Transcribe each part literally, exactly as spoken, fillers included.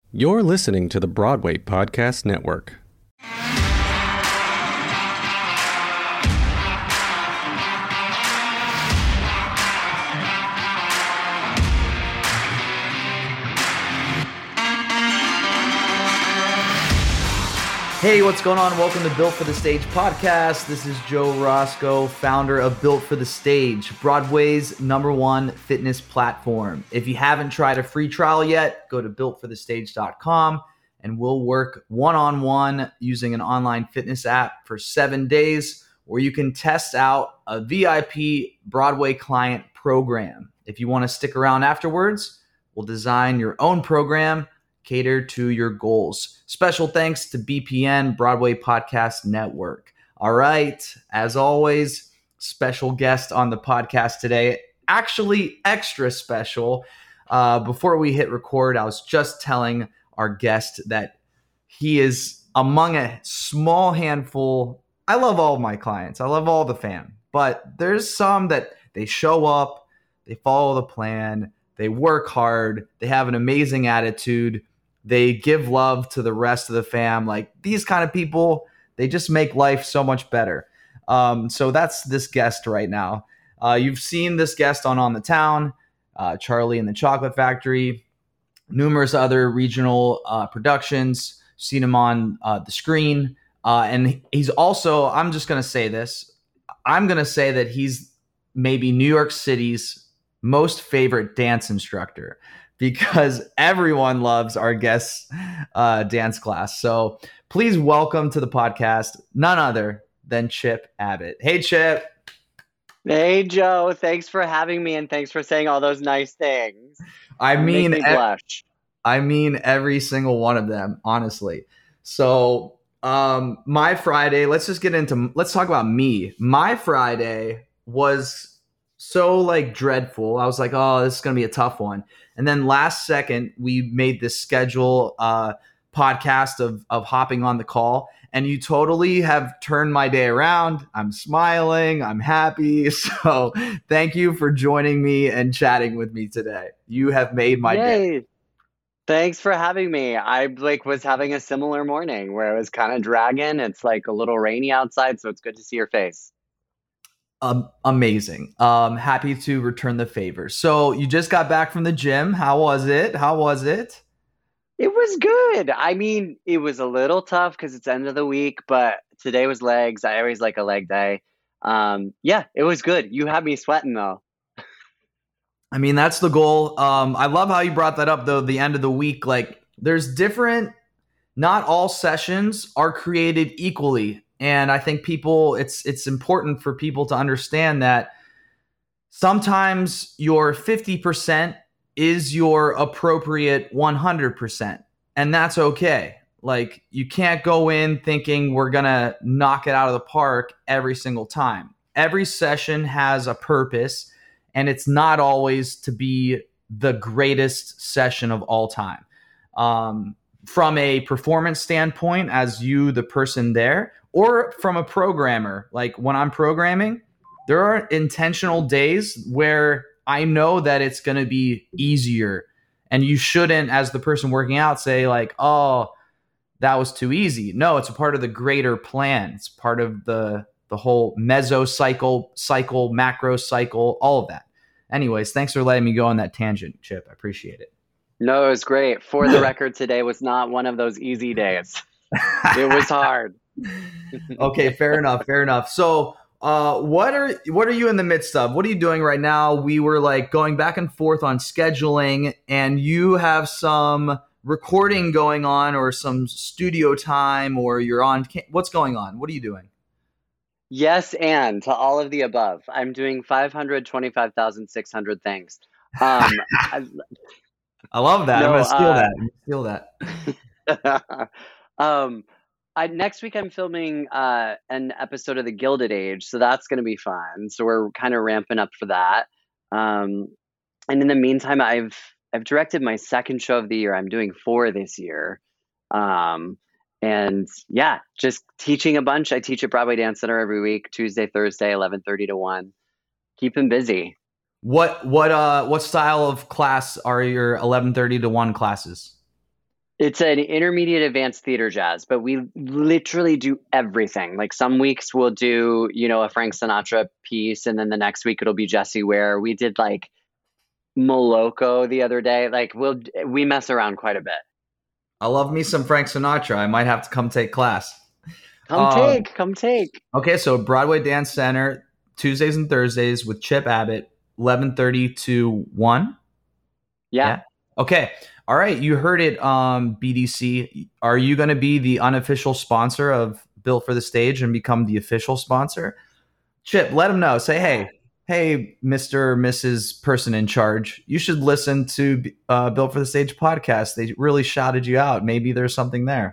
You're listening to the Broadway Podcast Network. Hey, what's going on? Welcome to Built for the Stage podcast. This is Joe Roscoe, founder of Built for the Stage, Broadway's number one fitness platform. If you haven't tried a free trial yet, go to built for the stage dot com and we'll work one-on-one using an online fitness app for seven days where you can test out a V I P Broadway client program. If you want to stick around afterwards, we'll design your own program cater to your goals. Special thanks to B P N, Broadway Podcast Network. All right, as always, special guest on the podcast today. Actually, extra special. Uh, before we hit record, I was just telling our guest that he is among a small handful. I love all of my clients. I love all the fam. But there's some that they show up, they follow the plan, they work hard, they have an amazing attitude. They give love to the rest of the fam. Like these kind of people, they just make life so much better. Um, so that's this guest right now. Uh, you've seen this guest on On the Town, uh, Charlie and the Chocolate Factory, numerous other regional uh, productions. Seen him on uh, the screen. Uh, and he's also, I'm just going to say this. I'm going to say that he's maybe New York City's most favorite dance instructor, because everyone loves our guest's uh, dance class. So please welcome to the podcast none other than Chip Abbott. Hey, Chip. Hey, Joe. Thanks for having me, and thanks for saying all those nice things. I mean, Make me blush. I mean every single one of them, honestly. So um, my Friday, let's just get into, let's talk about me. My Friday was so like dreadful. I was like, oh, this is going to be a tough one. And then last second, we made this schedule uh, podcast of of hopping on the call. And you totally have turned my day around. I'm smiling. I'm happy. So thank you for joining me and chatting with me today. You have made my Yay. day. Thanks for having me. I like was having a similar morning where it was kind of dragging. It's like a little rainy outside, so it's good to see your face. Um, amazing. Um, happy to return the favor. So you just got back from the gym. How was it? How was it? It was good. I mean, it was a little tough because it's end of the week, but today was legs. I always like a leg day. Um, yeah, it was good. You had me sweating though. I mean, that's the goal. Um, I love how you brought that up though. The end of the week, like there's different, not all sessions are created equally. And I think people, it's it's important for people to understand that sometimes your fifty percent is your appropriate one hundred percent. And that's okay. Like you can't go in thinking we're going to knock it out of the park every single time. Every session has a purpose, and it's not always to be the greatest session of all time. Um, from a performance standpoint, as you, the person there, or from a programmer, like when I'm programming, there are intentional days where I know that it's going to be easier. And you shouldn't, as the person working out, say like, oh, that was too easy. No, it's a part of the greater plan. It's part of the the whole mesocycle, cycle, macro cycle, all of that. Anyways, thanks for letting me go on that tangent, Chip. I appreciate it. No, it was great. For the record, today was not one of those easy days. It was hard. Okay, fair enough, fair enough. So uh, what are what are you in the midst of? What are you doing right now? We were like going back and forth on scheduling, and you have some recording going on or some studio time, or you're on, what's going on? What are you doing? Yes, and to all of the above. I'm doing five hundred twenty-five thousand six hundred things. Um, I, I love that. no, I'm going to steal uh, that. I'm steal that. um, I, next week I'm filming uh, an episode of The Gilded Age, so that's going to be fun. So we're kind of ramping up for that. Um, and in the meantime, I've I've directed my second show of the year. I'm doing four this year. Um, and yeah, just teaching a bunch. I teach at Broadway Dance Center every week, Tuesday, Thursday, eleven thirty to one. Keeping busy. What what uh what style of class are your eleven thirty to one classes? It's an intermediate advanced theater jazz, but we literally do everything. Like some weeks we'll do, you know, a Frank Sinatra piece, and then the next week it'll be Jessie Ware. We did like Moloko the other day. Like we'll we mess around quite a bit. I love me some Frank Sinatra. I might have to come take class. Come Um, take, come take. Okay, so Broadway Dance Center, Tuesdays and Thursdays with Chip Abbott, eleven thirty to one. Yeah. Yeah. Okay. All right. You heard it, um, B D C. Are you going to be the unofficial sponsor of Built for the Stage and become the official sponsor? Chip, let them know. Say, hey, hey, Mister or Missus Person in Charge, you should listen to uh, Built for the Stage podcast. They really shouted you out. Maybe there's something there.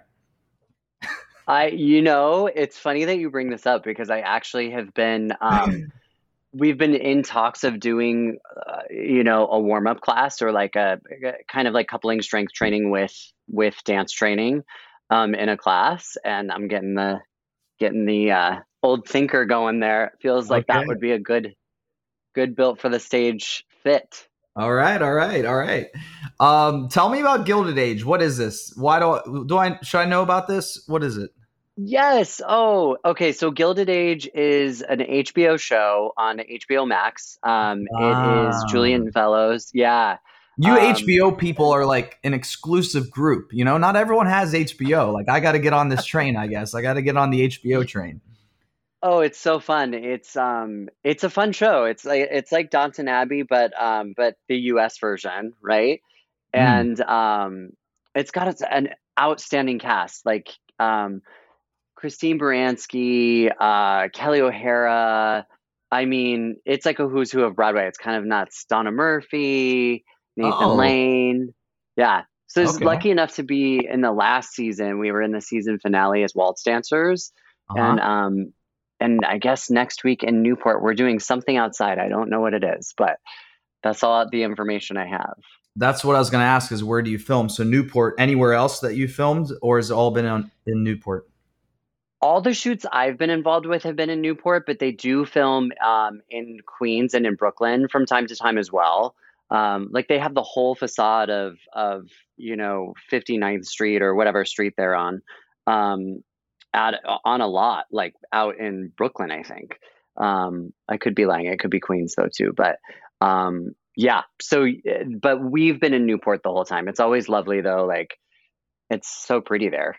I, you know, it's funny that you bring this up because I actually have been, um, we've been in talks of doing, uh, you know, a warm up class or like a, a kind of like coupling strength training with with dance training, um, in a class, and I'm getting the getting the uh, old thinker going there. It feels like Okay. that would be a good good Built for the Stage fit. All right, all right, all right. Um, tell me about Gilded Age. What is this? Why do I, do I should I know about this? What is it? Yes. Oh, okay. So Gilded Age is an H B O show on H B O Max. Um, it is Ah. Julian Fellows. Yeah. You Um, H B O people are like an exclusive group. You know, not everyone has H B O. Like, I got to get on this train. I guess I got to get on the H B O train. Oh, it's so fun. It's um it's a fun show. It's like it's like Downton Abbey, but um but the U S version, right? Mm. And um it's got its, an outstanding cast, like um Christine Baranski, uh Kelly O'Hara. I mean, it's like a who's who of Broadway. It's kind of nuts. Donna Murphy, Nathan Oh. Lane. Yeah. So I was Okay. lucky enough to be in the last season. We were in the season finale as waltz dancers. Uh-huh. And um and I guess next week in Newport, we're doing something outside. I don't know what it is, but that's all the information I have. That's what I was going to ask is where do you film? So Newport, anywhere else that you filmed, or has it all been on, in Newport? All the shoots I've been involved with have been in Newport, but they do film um, in Queens and in Brooklyn from time to time as well. Um, like they have the whole facade of, of, you know, fifty-ninth Street or whatever street they're on. Um, At, on a lot, like out in Brooklyn, I think. Um, I could be lying. It could be Queens though too. But um, yeah. So, but we've been in Newport the whole time. It's always lovely though. Like it's so pretty there.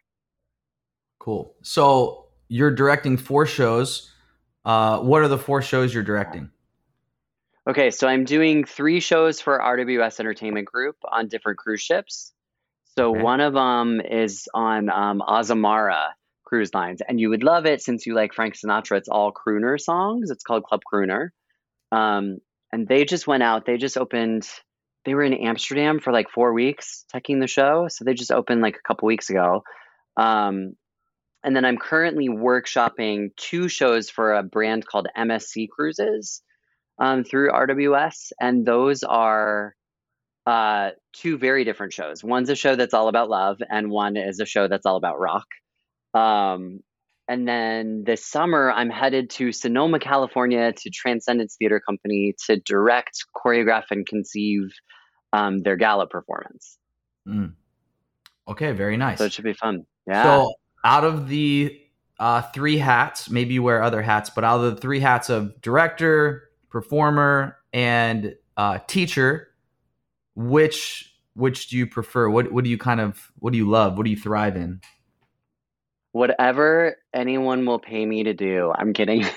Cool. So you're directing four shows. Uh, what are the four shows you're directing? Okay, so I'm doing three shows for R W S Entertainment Group on different cruise ships. So Okay. one of them is on um, Azamara Cruise Lines, and you would love it since you like Frank Sinatra. It's all crooner songs. It's called Club Crooner. Um, and they just went out. They just opened. They were in Amsterdam for like four weeks teching the show. So they just opened like a couple weeks ago. Um, and then I'm currently workshopping two shows for a brand called M S C Cruises um, through R W S, and those are uh, two very different shows. One's a show that's all about love, and one is a show that's all about rock. Um, and then this summer, I'm headed to Sonoma, California to Transcendence Theater Company to direct, choreograph, and conceive um, their gala performance. Mm. Okay, very nice. So it should be fun. Yeah. So out of the uh, three hats, maybe you wear other hats, but out of the three hats of director, performer, and uh, teacher, which which do you prefer? What what do you kind of what do you love? What do you thrive in? Whatever anyone will pay me to do. I'm kidding.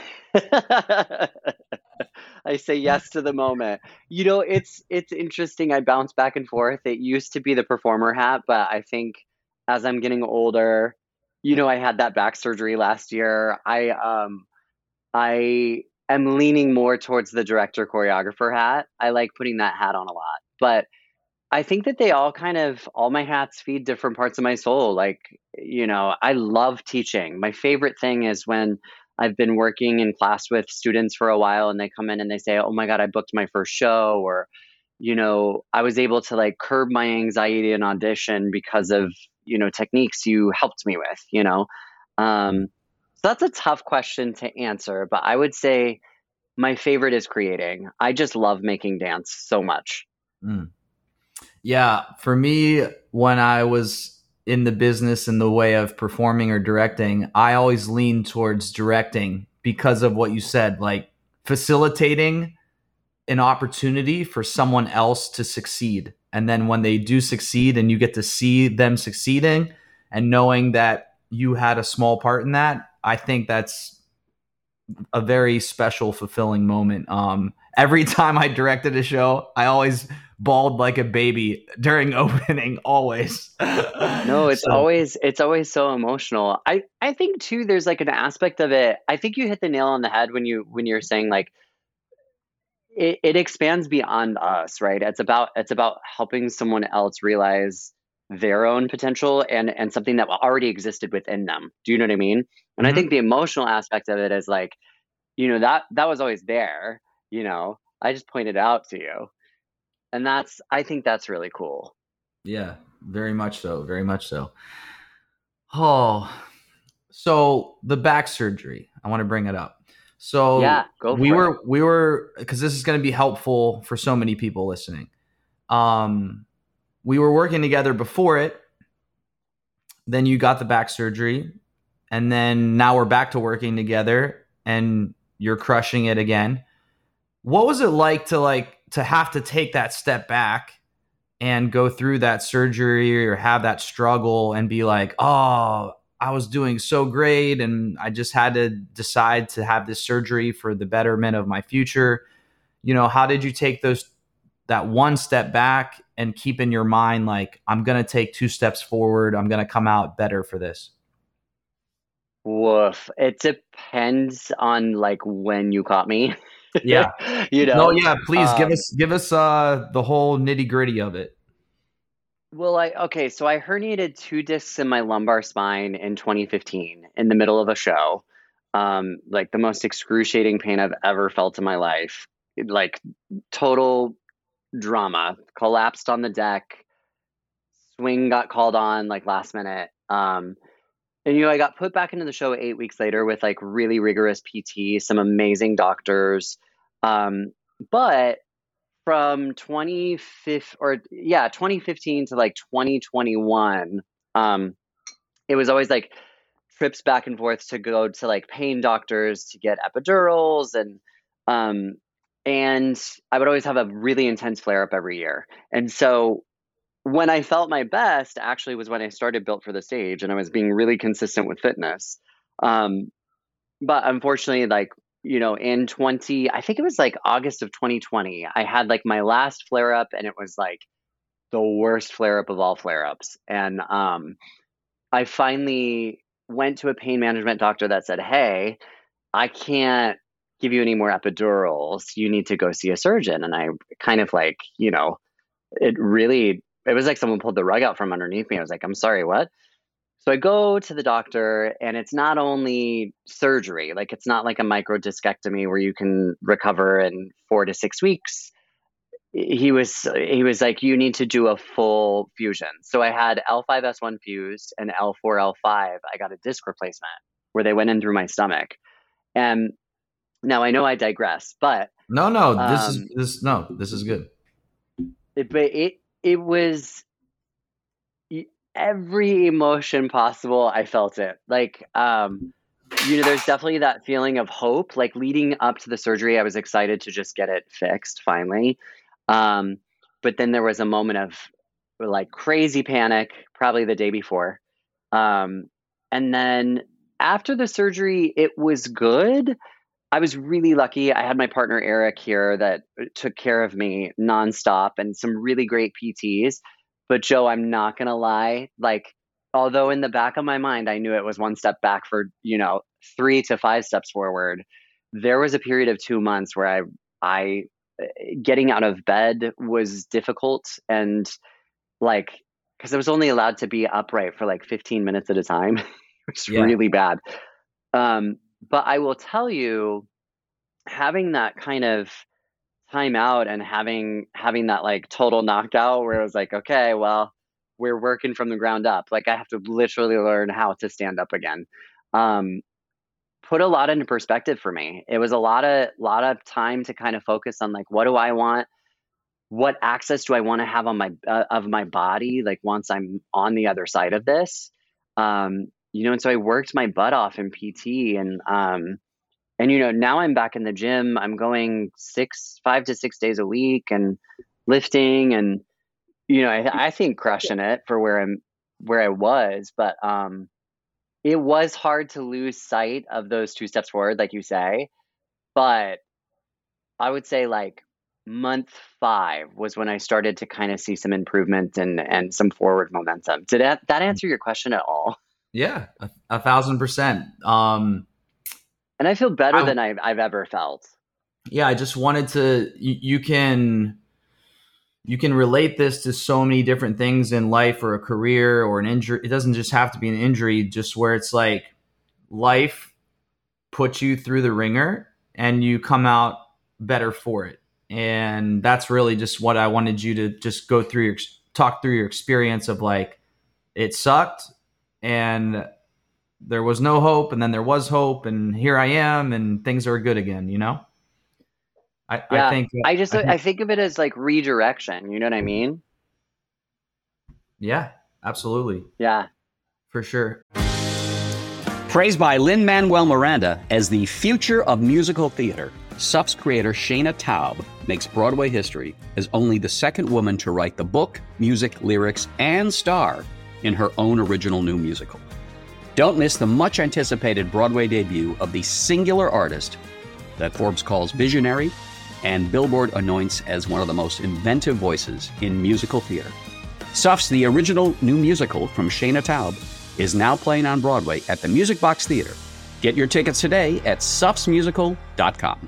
I say yes to the moment. You know, it's it's interesting. I bounce back and forth. It used to be the performer hat, but I think as I'm getting older, you know, I had that back surgery last year. I um I am leaning more towards the director choreographer hat. I like putting that hat on a lot. But I think that they all kind of, all my hats feed different parts of my soul. Like, you know, I love teaching. My favorite thing is when I've been working in class with students for a while and they come in and they say, oh my God, I booked my first show. Or, you know, I was able to like curb my anxiety in audition because of, you know, techniques you helped me with, you know. Um, so that's a tough question to answer, but I would say my favorite is creating. I just love making dance so much. Mm. Yeah, for me, when I was in the business in the way of performing or directing, I always lean towards directing because of what you said, like facilitating an opportunity for someone else to succeed. And then when they do succeed and you get to see them succeeding and knowing that you had a small part in that, I think that's a very special, fulfilling moment. Um, every time I directed a show, I always bawled like a baby during opening, always. No, it's So, always it's always so emotional. I I think too there's like an aspect of it. I think you hit the nail on the head when you when you're saying like it, it expands beyond us, right? It's about it's about helping someone else realize their own potential and and something that already existed within them. Do you know what I mean? And I mhm. think the emotional aspect of it is like, you know, that that was always there, you know. I just pointed it out to you. And that's I think that's really cool. Yeah, very much so. Very much so. Oh, so the back surgery, I want to bring it up. So Yeah, go we for it. were, we were, because this is going to be helpful for so many people listening. Um, we were working together before it. Then you got the back surgery. And then now we're back to working together and you're crushing it again. What was it like to like, to have to take that step back and go through that surgery or have that struggle and be like, oh, I was doing so great and I just had to decide to have this surgery for the betterment of my future. You know, how did you take those, that one step back and keep in your mind, like, I'm going to take two steps forward. I'm going to come out better for this. Woof. It depends on like when you caught me. Yeah. You No, know? yeah, please give Um, us, give us uh, the whole nitty gritty of it. well, I okay, so I herniated two discs in my lumbar spine in twenty fifteen in the middle of a show. Um, like the most excruciating pain I've ever felt in my life. Like total drama. Collapsed on the deck. Swing got called on like last minute. Um, and you know, I got put back into the show eight weeks later with like really rigorous P T, some amazing doctors. Um, but from twenty fifteen or yeah, twenty fifteen to like twenty twenty-one, um, it was always like trips back and forth to go to like pain doctors to get epidurals and um and I would always have a really intense flare up every year. And so when I felt my best actually was when I started Built for the Stage and I was being really consistent with fitness. Um, but unfortunately, like, you know, in twenty, I think it was like August of twenty twenty, I had like my last flare up and it was like the worst flare up of all flare ups. And um, I finally went to a pain management doctor that said, hey, I can't give you any more epidurals. You need to go see a surgeon. And I kind of like, you know, it really, it was like someone pulled the rug out from underneath me. I was like, I'm sorry, what? So I go to the doctor and it's not only surgery, like it's not like a microdiscectomy where you can recover in four to six weeks. He was he was like, you need to do a full fusion. So I had L five S one fused and L four L five. I got a disc replacement where they went in through my stomach. And now I know I digress, but No, no, this is, um, this, no, this is good. it, but it it was every emotion possible. I felt it. Like, um, you know, there's definitely that feeling of hope. Like leading up to the surgery, I was excited to just get it fixed finally. Um, but then there was a moment of like crazy panic, probably the day before. Um, and then after the surgery, it was good. I was really lucky. I had my partner Eric here that took care of me nonstop and some really great P Ts. But Joe, I'm not gonna lie, like although in the back of my mind I knew it was one step back for, you know, three to five steps forward, there was a period of two months where I I getting out of bed was difficult and like because I was only allowed to be upright for like fifteen minutes at a time, which is Yeah. really bad. Um, but I will tell you, having that kind of time out and having having that like total knockout where it was like, okay, well, we're working from the ground up. Like I have to literally learn how to stand up again. Um, put a lot into perspective for me. It was a lot of lot of time to kind of focus on like, what do I want? what access do I want to have on my uh, of my body, like once I'm on the other side of this? Um, you know, and so I worked my butt off in P T, and um, and you know, now I'm back in the gym. I'm going six, five to six days a week, and lifting, and you know, I, I think crushing it for where I'm where I was, but um, it was hard to lose sight of those two steps forward, like you say. But I would say like month five was when I started to kind of see some improvement and and some forward momentum. Did that that answer your question at all? Yeah, a, a thousand percent. Um, And I feel better I, than I've I've ever felt. yeah, I just wanted to. You, you can you can relate this to so many different things in life or a career or an injury. It doesn't just have to be an injury. Just where it's like life puts you through the ringer and you come out better for it. And that's really just what I wanted you to just go through your talk through your experience of like it sucked and there was no hope, and then there was hope, and here I am, and things are good again, you know? I, Yeah, I think I just I think, I think of it as like redirection. You know what I mean? yeah, absolutely. Yeah. For sure. Praised by Lin-Manuel Miranda as the future of musical theater, S U F's creator Shayna Taub makes Broadway history as only the second woman to write the book, music, lyrics, and star in her own original new musical. Don't miss the much-anticipated Broadway debut of the singular artist that Forbes calls visionary and Billboard anoints as one of the most inventive voices in musical theater. S U F's The Original New Musical from Shayna Taub is now playing on Broadway at the Music Box Theater. Get your tickets today at suffs musical dot com.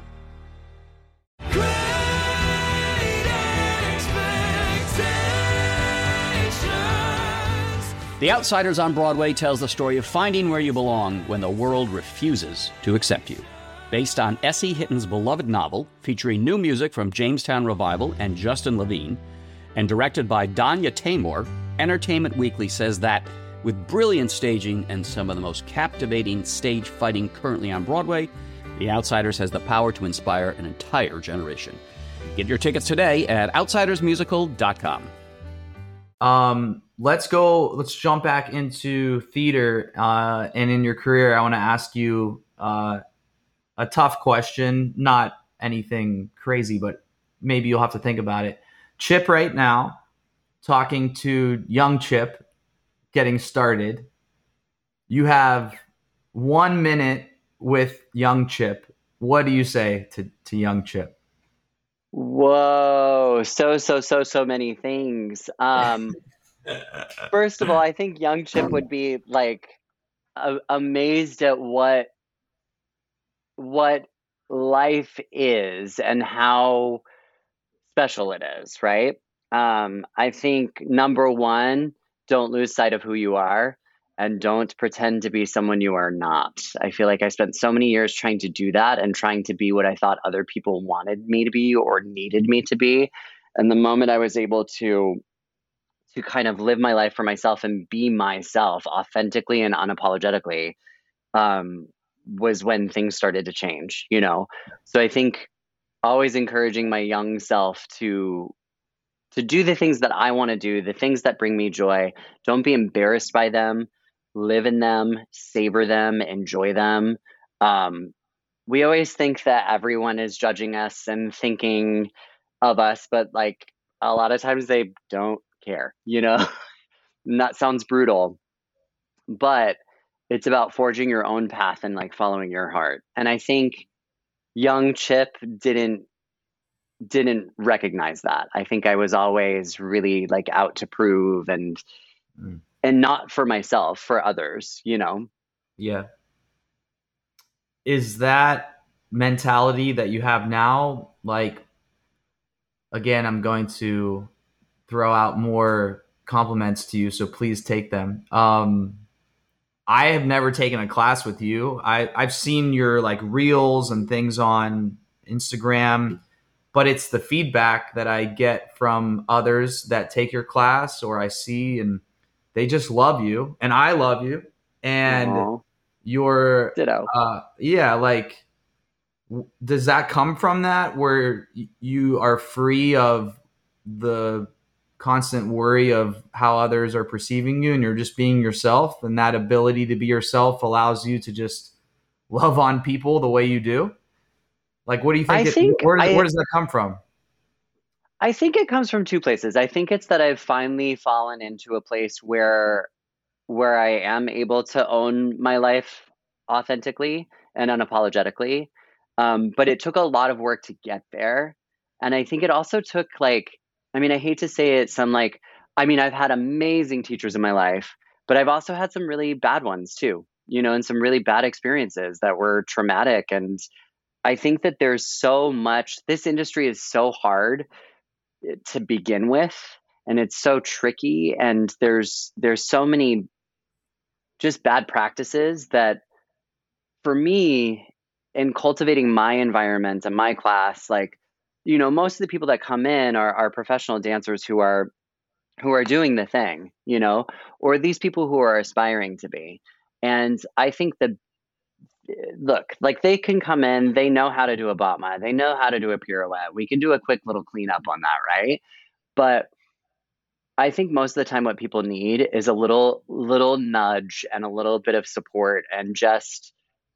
The Outsiders on Broadway tells the story of finding where you belong when the world refuses to accept you. Based on S E. Hitton's beloved novel, featuring new music from Jamestown Revival and Justin Levine, and directed by Danya Taymor, Entertainment Weekly says that, with brilliant staging and some of the most captivating stage fighting currently on Broadway, The Outsiders has the power to inspire an entire generation. Get your tickets today at outsiders musical dot com. Um, let's go. Let's jump back into theater. Uh, and in your career, I want to ask you uh, a tough question. Not anything crazy, but maybe you'll have to think about it. Chip, right now, talking to young Chip, getting started. You have one minute with young Chip. What do you say to to young Chip? Whoa, so so so so many things. Um, first of all, I think young Chip would be like a- amazed at what what life is and how special it is, right? Um, I think number one, don't lose sight of who you are and don't pretend to be someone you are not. I feel like I spent so many years trying to do that and trying to be what I thought other people wanted me to be or needed me to be. And the moment I was able to to kind of live my life for myself and be myself authentically and unapologetically, um, was when things started to change, you know? So I think always encouraging my young self to to do the things that I want to do, the things that bring me joy. Don't be embarrassed by them. Live in them, savor them, enjoy them. Um, we always think that everyone is judging us and thinking of us, but like a lot of times they don't care, you know? And that sounds brutal, but it's about forging your own path and like following your heart. And I think young Chip didn't didn't recognize that. I think I was always really like out to prove and mm. and not for myself, for others, you know? Yeah. Is that mentality that you have now, like, again, I'm going to throw out more compliments to you, so please take them. Um, I have never taken a class with you. I, I've seen your like reels and things on Instagram, but it's the feedback that I get from others that take your class or I see, and they just love you and I love you. And Aww. you're, Ditto. Uh, yeah, like, w- does that come from that where y- you are free of the constant worry of how others are perceiving you, and you're just being yourself, and that ability to be yourself allows you to just love on people the way you do? Like, what do you think I it, think where does, I where does that come from? I think it comes from two places. I think it's that I've finally fallen into a place where where I am able to own my life authentically and unapologetically. Um, but it took a lot of work to get there. And I think it also took like, I mean, I hate to say it, some like, I mean, I've had amazing teachers in my life, but I've also had some really bad ones too, you know, and some really bad experiences that were traumatic. And I think that there's so much, this industry is so hard to begin with, and it's so tricky, and there's there's so many just bad practices that for me, in cultivating my environment and my class, like, you know, most of the people that come in are, are professional dancers who are who are doing the thing, you know, or these people who are aspiring to be. And I think that, look, like they can come in, they know how to do a batma, they know how to do a pirouette. We can do a quick little cleanup on that, right? But I think most of the time what people need is a little little nudge and a little bit of support and just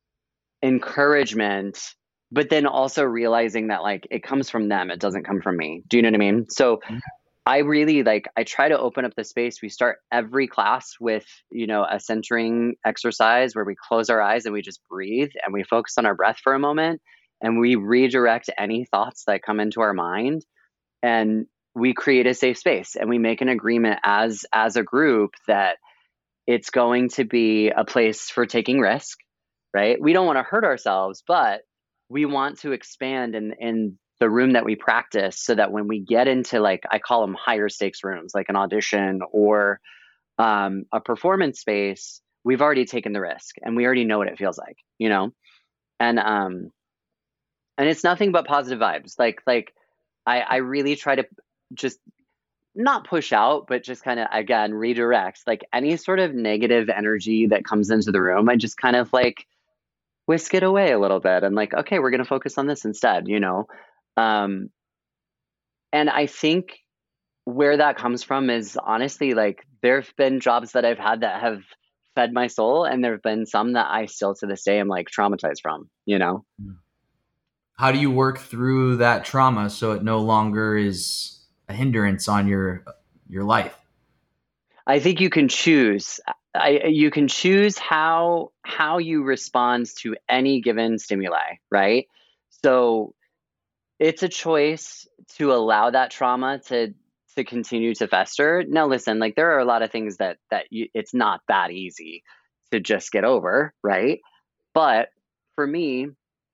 encouragement, but then also realizing that like it comes from them, it doesn't come from me. Do you know what I mean? So I really like I try to open up the space. We start every class with, you know, a centering exercise where we close our eyes and we just breathe and we focus on our breath for a moment, and we redirect any thoughts that come into our mind, and we create a safe space, and we make an agreement as as a group that it's going to be a place for taking risk, right? We don't want to hurt ourselves, but we want to expand in in the room that we practice, so that when we get into, like, I call them higher stakes rooms, like an audition or um, a performance space, we've already taken the risk and we already know what it feels like, you know? And um and it's nothing but positive vibes. Like like I I really try to just not push out, but just kind of, again, redirect like any sort of negative energy that comes into the room. I just kind of like whisk it away a little bit and like, okay, we're going to focus on this instead, you know? Um, and I think where that comes from is honestly, like, there have been jobs that I've had that have fed my soul, and there have been some that I still to this day am like traumatized from, you know? How do you work through that trauma so it no longer is a hindrance on your your life? I think you can choose. I, you can choose how how you respond to any given stimuli, right? So it's a choice to allow that trauma to to continue to fester. Now, listen, like there are a lot of things that that you, it's not that easy to just get over, right? But for me,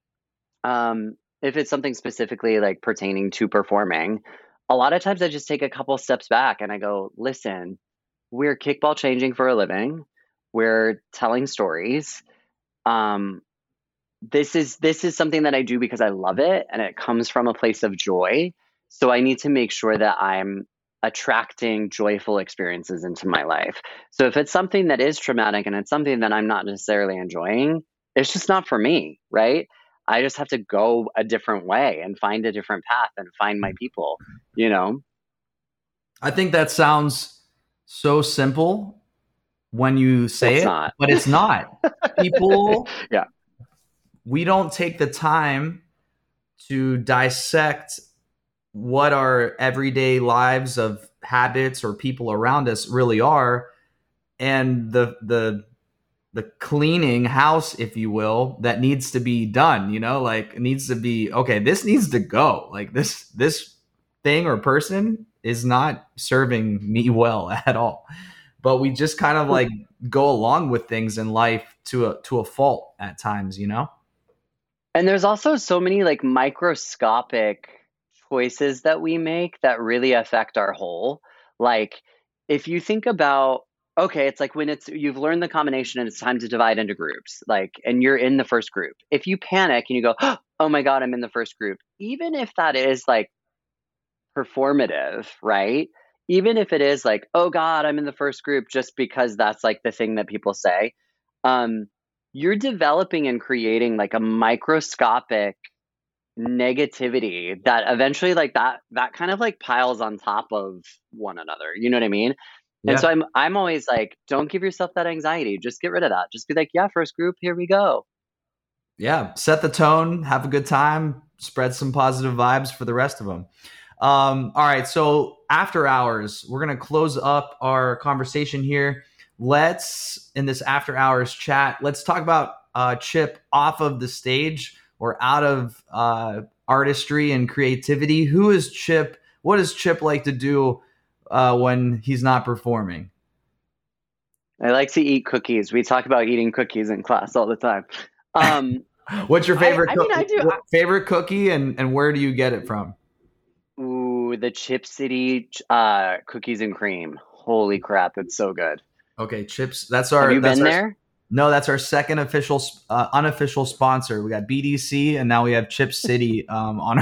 um, if it's something specifically like pertaining to performing, a lot of times I just take a couple steps back and I go, listen, we're kickball changing for a living. We're telling stories. Um, this is this is something that I do because I love it and it comes from a place of joy. So I need to make sure that I'm attracting joyful experiences into my life. So if it's something that is traumatic and it's something that I'm not necessarily enjoying, it's just not for me, right? I just have to go a different way and find a different path and find my people, you know? I think that sounds so simple when you say It's it, not. but it's not. People, Yeah. we don't take the time to dissect what our everyday lives of habits or people around us really are, and the the the cleaning house, if you will, that needs to be done. You know, like it needs to be, okay, this needs to go. Like this this thing or person is not serving me well at all. But we just kind of like go along with things in life to a to a fault at times, you know? And there's also so many like microscopic choices that we make that really affect our whole. Like if you think about, okay, it's like when it's you've learned the combination and it's time to divide into groups, like, and you're in the first group. If you panic and you go, oh my God, I'm in the first group, even if that is like performative, right? Even if it is like, oh God, I'm in the first group just because that's like the thing that people say. Um, you're developing and creating like a microscopic negativity that eventually like that that kind of like piles on top of one another. You know what I mean? Yeah. And so I'm I'm always like, don't give yourself that anxiety. Just get rid of that. Just be like, yeah, first group, here we go. Yeah. Set the tone, have a good time, spread some positive vibes for the rest of them. Um, all right. So after hours, we're going to close up our conversation here. Let's, in this after hours chat, let's talk about uh, Chip off of the stage or out of uh, artistry and creativity. Who is Chip? What does Chip like to do uh, when he's not performing? I like to eat cookies. We talk about eating cookies in class all the time. Um, What's your favorite, I, I co- mean, I do, what- favorite cookie and, and where do you get it from? Ooh, the Chip City uh, cookies and cream. Holy crap, it's so good. Okay, Chips. That's our. Have you that's been our, there? No, that's our second official, uh, unofficial sponsor. We got B D C, and now we have Chip City um, on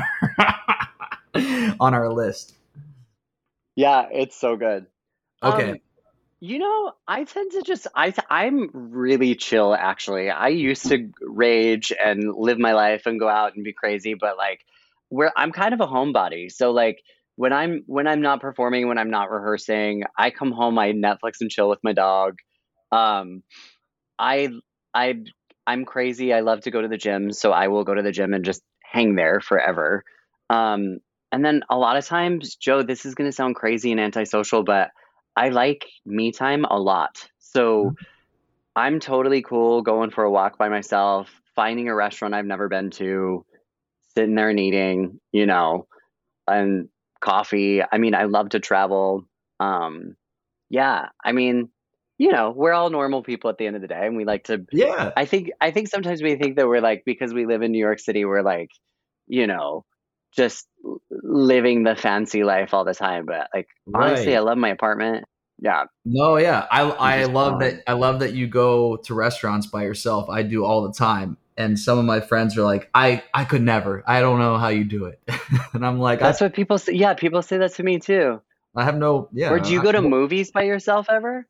our on our list. Yeah, it's so good. Okay. Um, you know, I tend to just I I'm really chill actually. I used to rage and live my life and go out and be crazy, but like where I'm kind of a homebody. So like when I'm when I'm not performing, when I'm not rehearsing, I come home, I Netflix and chill with my dog. Um I I I'm crazy. I love to go to the gym, so I will go to the gym and just hang there forever. Um, and then a lot of times, Joe, this is going to sound crazy and antisocial, but I like me time a lot. So I'm totally cool going for a walk by myself, finding a restaurant I've never been to, sitting there and eating, you know, and coffee. I mean, I love to travel. Um, yeah, I mean, you know, we're all normal people at the end of the day, and we like to. Yeah. I think I think sometimes we think that we're like, because we live in New York City, we're like, you know, just l- living the fancy life all the time. But like honestly, Right. I love my apartment. Yeah, No, yeah. I I just love fun. that. I love that you go to restaurants by yourself. I do all the time, and some of my friends are like, I I could never. I don't know how you do it, and I'm like, I That's what people say. Yeah, people say that to me too. I have no. Yeah. Or do you I- go to movies by yourself ever?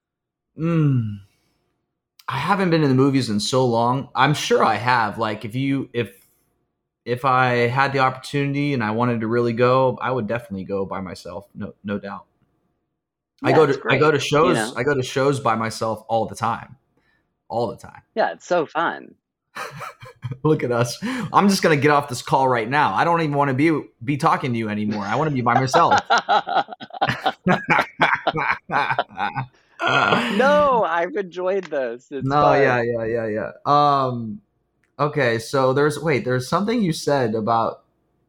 Mm, I haven't been to the movies in so long. I'm sure I have. Like if you if if I had the opportunity and I wanted to really go, I would definitely go by myself. No no doubt. I Yeah, go it's to I go to great, shows. you know? I go to shows by myself all the time. All the time. Yeah, it's so fun. Look at us. I'm just going to get off this call right now. I don't even want to be be talking to you anymore. I want to be by myself. No, I've enjoyed this. It's No, fun. yeah, yeah, yeah, yeah. Um okay, so there's wait, there's something you said about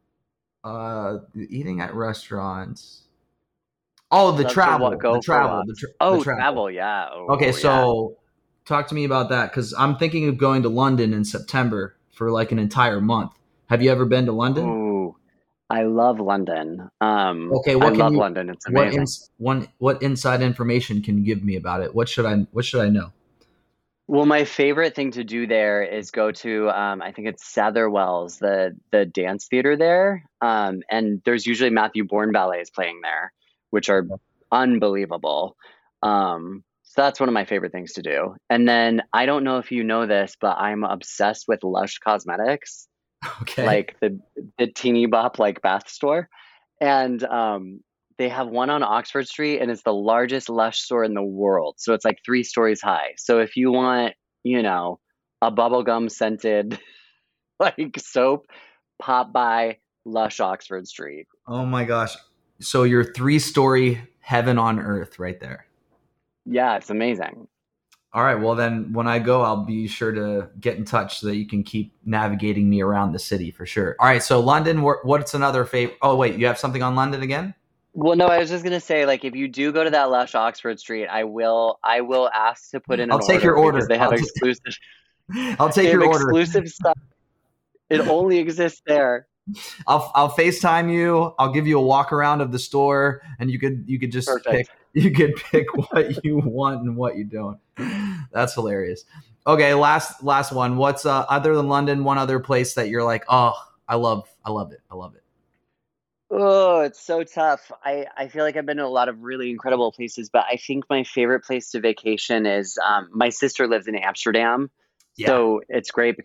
uh eating at restaurants. Oh, the Love to travel, wa- go the for travel, walks. the, tra- Oh, the travel. travel, yeah. Oh, Okay, yeah. so talk to me about that because I'm thinking of going to London in September for like an entire month. Have you ever been to London? Ooh, I love London. Um, Okay, I what can love you? London. It's What amazing. ins, one what inside information can you give me about it? What should I What should I know? Well, my favorite thing to do there is go to, um, I think it's Satherwells, the the dance theater there. Um, and there's usually Matthew Bourne ballets playing there, which are unbelievable. Um, so that's one of my favorite things to do. And then I don't know if you know this, but I'm obsessed with Lush Cosmetics, Okay. like the the teeny bop like bath store. And um, they have one on Oxford Street, and it's the largest Lush store in the world. So it's like three stories high. So if you want, you know, a bubblegum scented like soap, pop by Lush Oxford Street. Oh my gosh. So you're three story heaven on earth right there. Yeah, it's amazing. All right. Well, then when I go, I'll be sure to get in touch so that you can keep navigating me around the city for sure. All right. So London, wh- what's another favorite? Oh, wait, you have something on London again? Well, no, I was just gonna say, like, if you do go to that Lush Oxford Street, I will, I will ask to put in an I'll take your order. because they have I'll t- exclusive, I'll they take have your order. exclusive stuff. It only exists there. I'll I'll FaceTime you. I'll give you a walk around of the store, and you could you could just Perfect. pick you could pick what you want and what you don't. That's hilarious. Okay, last last one. What's uh, other than London? One other place that you're like, oh, I love I love it. I love it. Oh, it's so tough. I, I feel like I've been to a lot of really incredible places, but I think my favorite place to vacation is um, my sister lives in Amsterdam. Yeah. So it's great because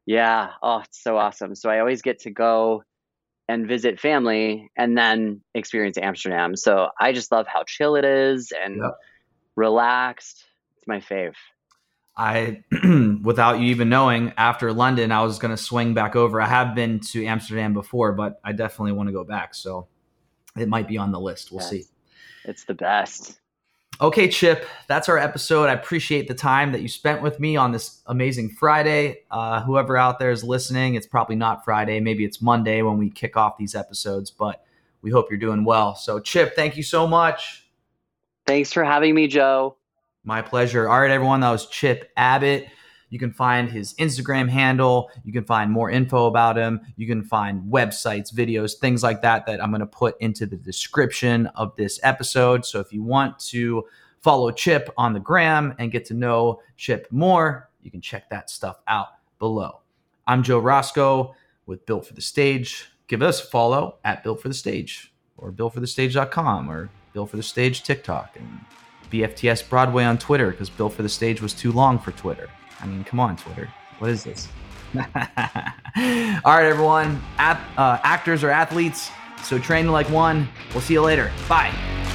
Yeah. Oh, it's so awesome. So I always get to go and visit family and then experience Amsterdam. So I just love how chill it is and Yep. relaxed. It's my fave. I, without you even knowing, after London, I was going to swing back over. I have been to Amsterdam before, but I definitely want to go back. So it might be on the list. We'll Yes. see. It's the best. Okay, Chip, that's our episode. I appreciate the time that you spent with me on this amazing Friday. Uh, whoever out there is listening, it's probably not Friday. Maybe it's Monday when we kick off these episodes, but we hope you're doing well. So, Chip, thank you so much. Thanks for having me, Joe. My pleasure. All right, everyone, that was Chip Abbott. You can find his Instagram handle. You can find more info about him. You can find websites, videos, things like that that I'm going to put into the description of this episode. So if you want to follow Chip on the gram and get to know Chip more, you can check that stuff out below. I'm Joe Roscoe with Built for the Stage. Give us a follow at Built for the Stage or built for the stage dot com or Built for the Stage TikTok and B F T S Broadway on Twitter because Built for the Stage was too long for Twitter. I mean, come on, Twitter. What is this? All right, everyone. At, uh, actors are athletes, so train like one. We'll see you later. Bye.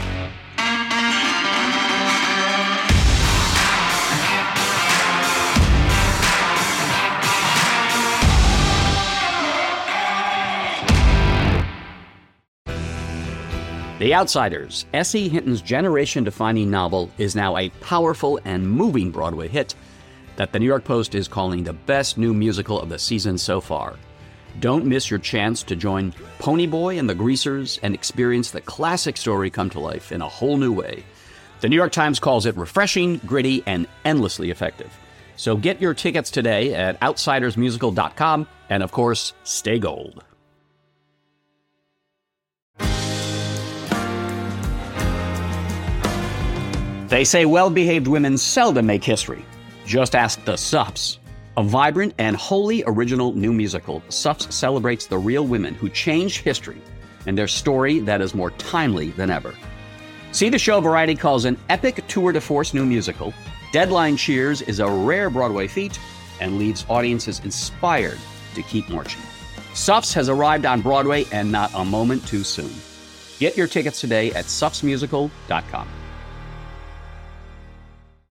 The Outsiders, S E. Hinton's generation-defining novel, is now a powerful and moving Broadway hit that the New York Post is calling the best new musical of the season so far. Don't miss your chance to join Ponyboy and the Greasers and experience the classic story come to life in a whole new way. The New York Times calls it refreshing, gritty, and endlessly effective. So get your tickets today at outsiders musical dot com, and of course, stay gold. They say well-behaved women seldom make history. Just ask the Suffs. A vibrant and wholly original new musical, Suffs celebrates the real women who changed history and their story that is more timely than ever. See the show Variety calls an epic tour de force new musical. Deadline cheers is a rare Broadway feat and leaves audiences inspired to keep marching. Suffs has arrived on Broadway and not a moment too soon. Get your tickets today at suffs musical dot com.